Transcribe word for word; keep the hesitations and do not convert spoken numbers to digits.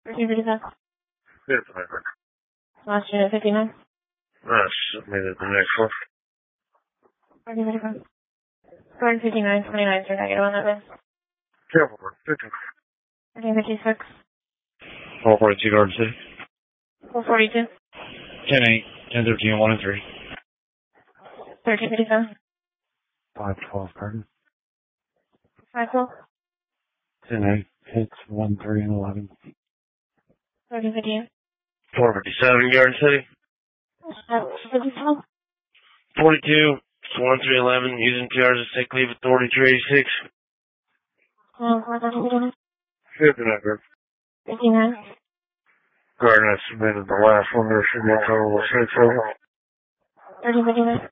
thirteen fifty-five. fifty-five. Last unit fifty-nine. Uh, submitted the next one. thirteen fifty-five. Current fifty-nine, twenty-nine, sir, negative on that one. Careful, fifty. thirteen fifty-six. four forty-two, Garden City. four forty-two. ten eight, ten thirteen, one and three. thirteen fifty-seven. five twelve, Garden. five twelve. ten eight, hits one, three, and eleven. thirteen fifty-eight. four fifty-seven, Garden City. fifty-seven. forty-two, one three eleven, using P Rs as sick leave authority three eighty-six. fifty-nine. fifty-nine. Garden, I submitted the last one. There should be a total of six of them. thirteen fifty-nine.